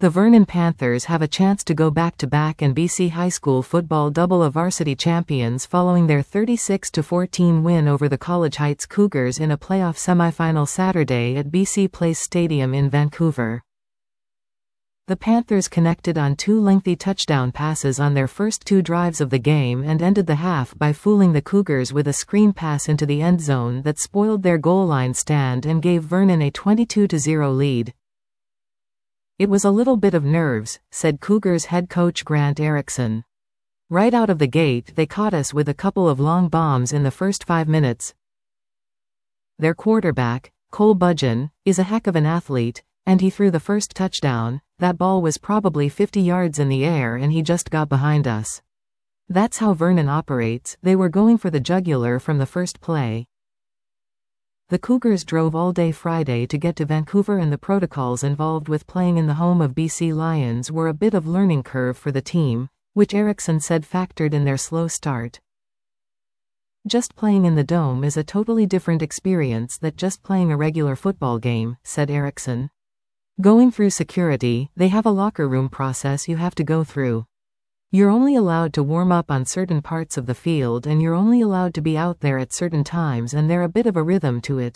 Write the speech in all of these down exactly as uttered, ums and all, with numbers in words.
The Vernon Panthers have a chance to go back-to-back and B C High School football double of varsity champions following their thirty-six to fourteen win over the College Heights Cougars in a playoff semifinal Saturday at B C Place Stadium in Vancouver. The Panthers connected on two lengthy touchdown passes on their first two drives of the game and ended the half by fooling the Cougars with a screen pass into the end zone that spoiled their goal line stand and gave Vernon a twenty-two to zero lead. "It was a little bit of nerves," said Cougars head coach Grant Erickson. "Right out of the gate they caught us with a couple of long bombs in the first five minutes. Their quarterback, Cole Budgeon, is a heck of an athlete, and he threw the first touchdown. That ball was probably fifty yards in the air and he just got behind us. That's how Vernon operates. They were going for the jugular from the first play." The Cougars drove all day Friday to get to Vancouver, and the protocols involved with playing in the home of B C Lions were a bit of learning curve for the team, which Erickson said factored in their slow start. "Just playing in the Dome is a totally different experience than just playing a regular football game," said Erickson. "Going through security, they have a locker room process you have to go through. You're only allowed to warm up on certain parts of the field and you're only allowed to be out there at certain times, and there's a bit of a rhythm to it.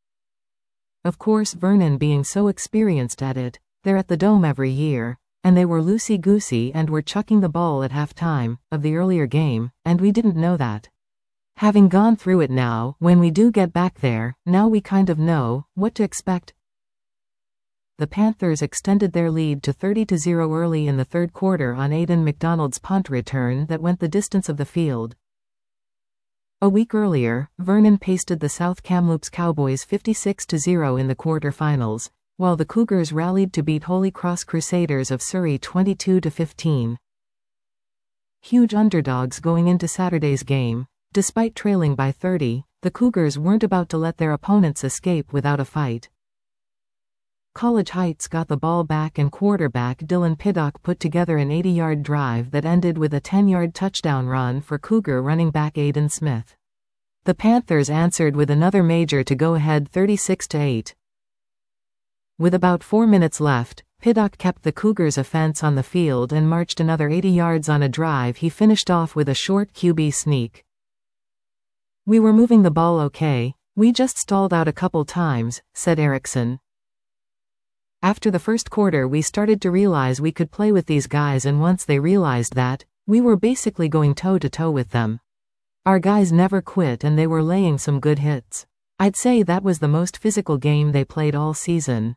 Of course, Vernon being so experienced at it, they're at the Dome every year, and they were loosey-goosey and were chucking the ball at halftime of the earlier game, and we didn't know that. Having gone through it now, when we do get back there, now we kind of know what to expect." The Panthers extended their lead to thirty to zero early in the third quarter on Aidan McDonald's punt return that went the distance of the field. A week earlier, Vernon pasted the South Kamloops Cowboys fifty-six to zero in the quarter-finals, while the Cougars rallied to beat Holy Cross Crusaders of Surrey twenty-two to fifteen. Huge underdogs going into Saturday's game, despite trailing by thirty, the Cougars weren't about to let their opponents escape without a fight. College Heights got the ball back and quarterback Dylan Piddock put together an eighty-yard drive that ended with a ten-yard touchdown run for Cougar running back Aidan Smith. The Panthers answered with another major to go ahead thirty-six to eight. With about four minutes left, Piddock kept the Cougars' offense on the field and marched another eighty yards on a drive he finished off with a short Q B sneak. "We were moving the ball okay, we just stalled out a couple times," said Erickson. "After the first quarter we started to realize we could play with these guys, and once they realized that, we were basically going toe-to-toe with them. Our guys never quit and they were laying some good hits. I'd say that was the most physical game they played all season.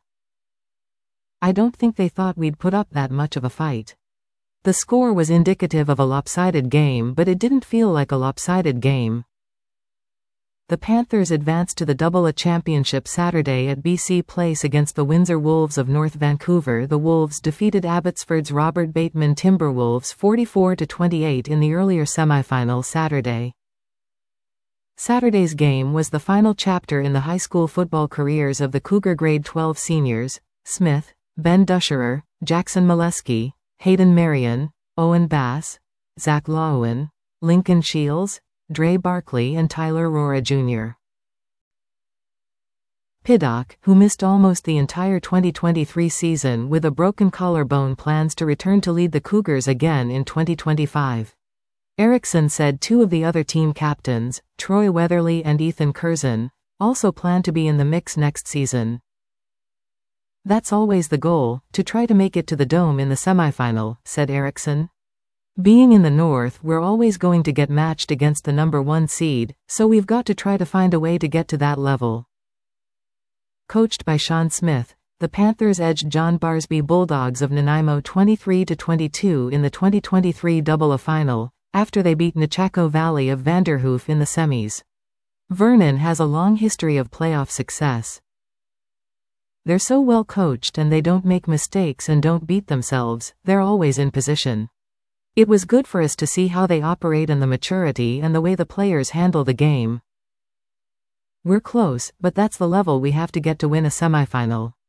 I don't think they thought we'd put up that much of a fight. The score was indicative of a lopsided game, but it didn't feel like a lopsided game." The Panthers advanced to the Double A Championship Saturday at B C Place against the Windsor Wolves of North Vancouver. The Wolves defeated Abbotsford's Robert Bateman Timberwolves forty-four to twenty-eight in the earlier semifinal Saturday. Saturday's game was the final chapter in the high school football careers of the Cougar grade twelve seniors: Smith, Ben Dusherer, Jackson Molesky, Hayden Marion, Owen Bass, Zach Lowen, Lincoln Shields, Dre Barkley and Tyler Rora Junior Piddock, who missed almost the entire twenty twenty-three season with a broken collarbone, plans to return to lead the Cougars again in twenty twenty-five. Erickson said two of the other team captains, Troy Weatherly and Ethan Curzon, also plan to be in the mix next season. "That's always the goal, to try to make it to the Dome in the semifinal," said Erickson. "Being in the North, we're always going to get matched against the number one seed, so we've got to try to find a way to get to that level." Coached by Sean Smith, the Panthers edged John Barsby Bulldogs of Nanaimo twenty-three to twenty-two in the twenty twenty-three Double A final, after they beat Nechako Valley of Vanderhoof in the semis. Vernon has a long history of playoff success. They're so well coached and they don't make mistakes and don't beat themselves, they're always in position. It was good for us to see how they operate and the maturity and the way the players handle the game. We're close, but that's the level we have to get to win a semifinal.